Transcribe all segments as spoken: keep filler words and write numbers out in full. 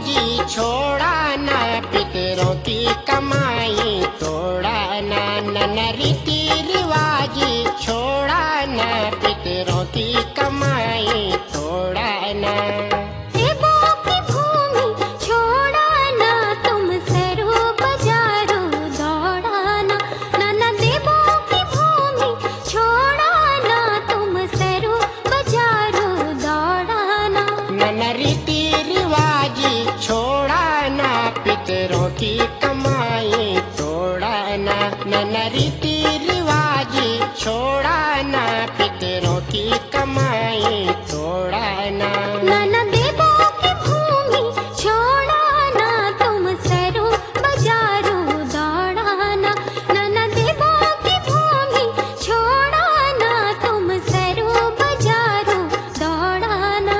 रिवाजी छोड़ाना, पितरों की कमाई तोड़ाना। नन रीति रिवाजी छोड़ाना, पितरों की कमाई तोड़ाना। देवों की भूमि छोड़ाना, तुम सरो बजारो दौड़ाना। नन देवों की भूमि छोड़ाना, तुम सरो बजारो दौड़ाना। नन रीति रिवाजी छोड़ाना, पितरों की कमाई तोड़ाना। नन रीति रिवाजी छोड़ाना, पितरों की कमाई तोड़ाना। नन देवों की भूमि छोड़ाना, तुम सरो बजारो दौड़ाना। नन देवों की भूमि छोड़ाना, तुम सरो बजारो दौड़ाना।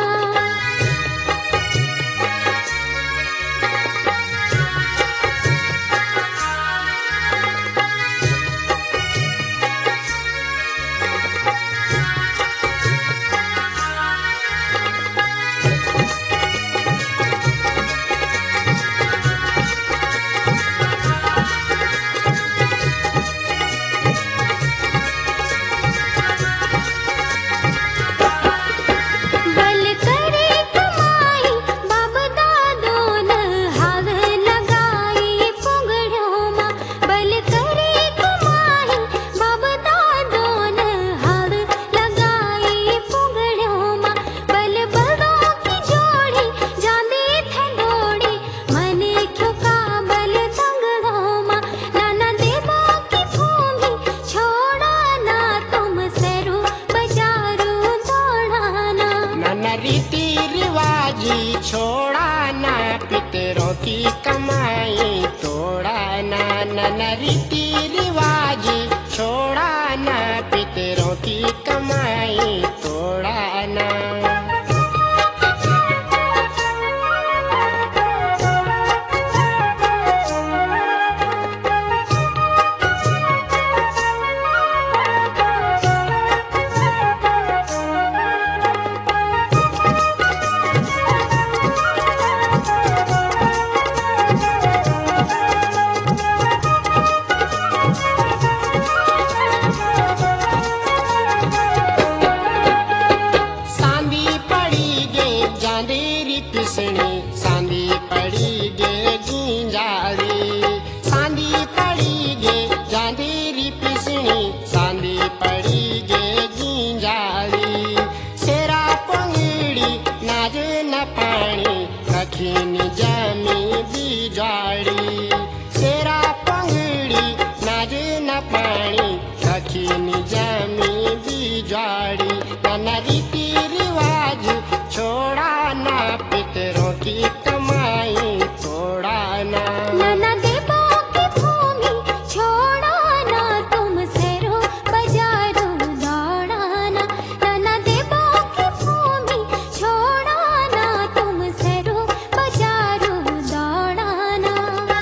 बल करे कमाई बाप दादों न हाथ लगाई पुगड़ों मां। बल करे कमाई बाप दादों न हाथ लगाई पुगड़ों मां। बल बलों की जोड़ी जांदे थे दौड़ी, मन क्यों का बल तंगड़ों मां। नाना देवों की भूमि छोड़ाना, तुम सरो बजारो दौड़ाना। नन रीति रिवाजी छोड़ाना, पितरों की कमाई तोड़ाना। नन रीति रिवाजी छोड़ाना, पितरों की कमाई तोड़ाना। सांदी पड़ी गे जांदेरी पिसणी, सांदी पड़ी गे गींजारी। सांदी पड़ी गे जांदेरी पिसणी, सांदी पड़ी गे गींजारी। सेरा पंगड़ी नाज न पानी, कखिन जमी बिजाड़ी। सेरा पंगड़ी नाज न पानी, कखिन जमी बिजाड़ी। नन रीति रिवाज छोड़ाना, पितरों की कमाई तोड़ाना। नाना देवों की भूमि छोड़ाना, तुम सरो बजारो दौड़ाना। नाना देवों की भूमि छोड़ाना, तुम सरो बजारो दौड़ाना।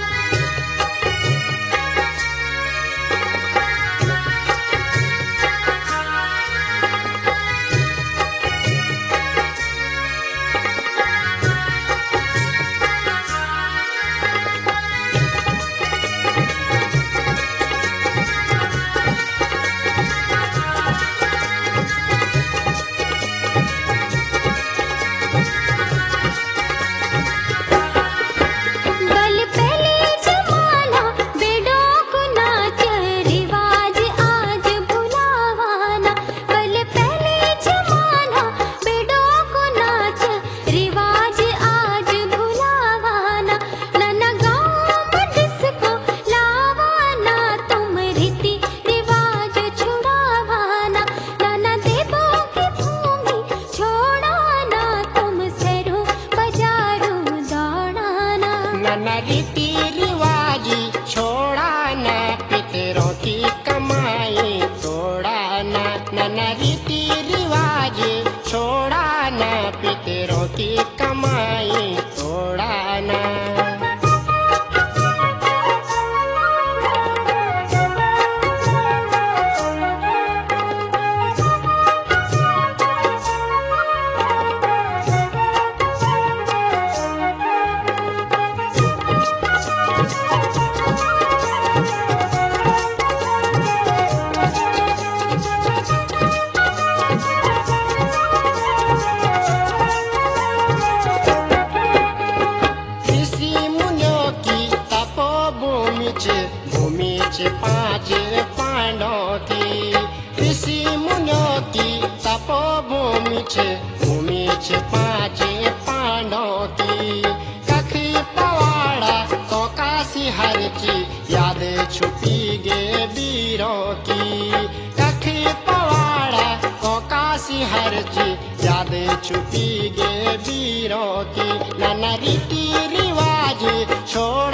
बल पहले जमाना बेड़ों को नाच रिवाज आज भुलावाना। बल पहले जमाना बेड़ों को नाच रिवाज आज भुलावाना। नाना गाँव में डिस्को लावाना, तुम रीति रिवाज छुड़ावाना। नाना देवों की भूमि छोड़ाना, तुम सरो बजारो दौड़ाना। नन रीति रिवाजी छोड़ाना, पितरों की कमाई तोड़ाना। नन रीति रिवाजी छोड़ाना, पितरों की कमाई तोड़ाना। पूछ उमेश पाँच पांडवों की। कखी पवाड़ा तो काशी हरची याद छुपी गे वीरों की। कखी पवाड़ा तो काशी हरची याद छुपी गे वीरों की। नन रीति रिवाज छोड़